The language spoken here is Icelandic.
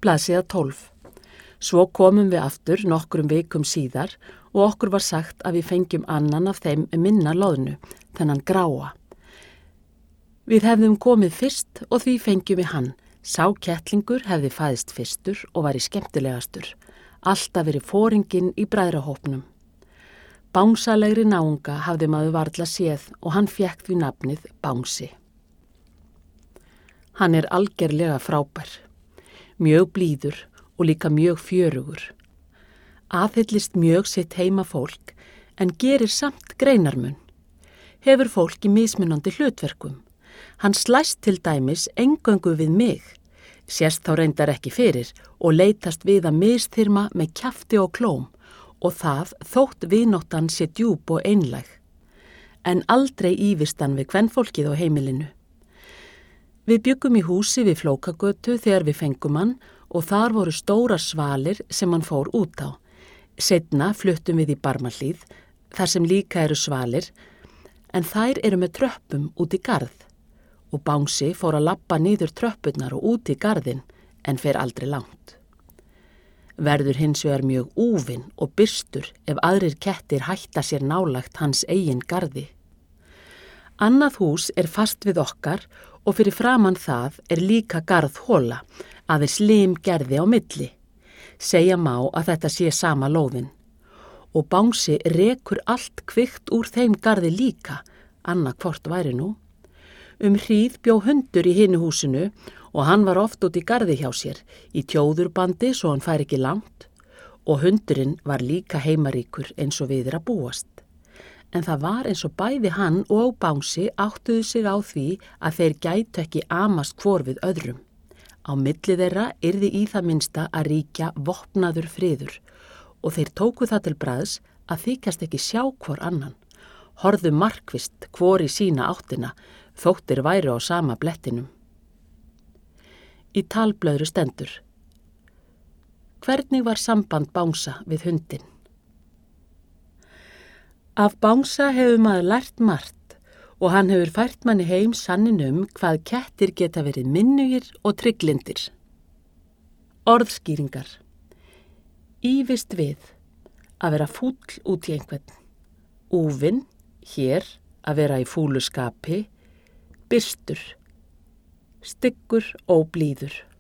Blaðsíða 12. Svo komum við aftur nokkrum vikum síðar og okkur var sagt að við fengjum annan af þeim minna loðnu, þennan gráa. Við hefðum komið fyrst og því fengjum við hann. Sá kettlingur hefði fæðist fyrstur og var í skemmtilegastur. Alltaf verið foringinn í bræðrahópnum. Bangsalegri náunga hafði maður varla séð og hann fékk því nafnið Bangsi. Hann er algerlega frábær, mjög blíður og líka mjög fjörugur. Aðhyllist mjög sitt heima fólk en gerir samt greinarmun. Hefur fólk í mismunandi hlutverkum. Hann slæst til dæmis eingöngu við mig, sést þá reyndar ekki fyrir og leitast við að misþyrma með kjafti og klóm og það þótt vináttan sé djúp og einlæg. En aldrei ívist hann við kvenfólkið á heimilinu. Við byggum í húsi við Flókagötu þegar við fengum hann og þar voru stórar svalir sem hann fór út á. Seinna fluttum við í Barmahlíð, þar sem líka eru svalir, en þær eru með tröppum út í garð. Og Bangsi fór að labba niður tröppurnar og út í garðinn en fer aldrei langt. Verður hins vegar mjög úfinn og byrstur ef aðrir kettir hætta sér nálægt hans eigin garði. Annað hús er fast við okkar og fyrir framan það er líka garðhola, aðeins limgerði á milli. Segja má að þetta sé sama lóðin. Og Bangsi rekur allt kvikt úr þeim garði líka, annað hvort væri nú. Hríð bjó hundur í hinu húsinu og hann var oft út í garði hjá sér, í tjóðurbandi svo hann fær ekki langt og hundurinn var líka heimaríkur eins og við að búast. En það var eins og bæði hann og Bangsi áttuðu sig á því að þeir gætu ekki amast hvor við öðrum. Á milli þeirra yrði í það minnsta að ríkja vopnaður friður og þeir tóku það til bragðs að þykjast ekki sjá hvor annan. Horfðu markvist hvor í sína áttina, þóttir væru á sama blettinum. Í talblöðru stendur: Hvernig var samband Bangsa við hundinn? Af Bangsa hefur maður lært margt og hann hefur fært manni heim sannin hvað kettir geta verið minnugir og trygglindir. Orðskýringar. Ívist við, að vera fúll út í einhvern. Úfinn, hér, að vera í fúlu skapi. Byrstur, styggur og blíður.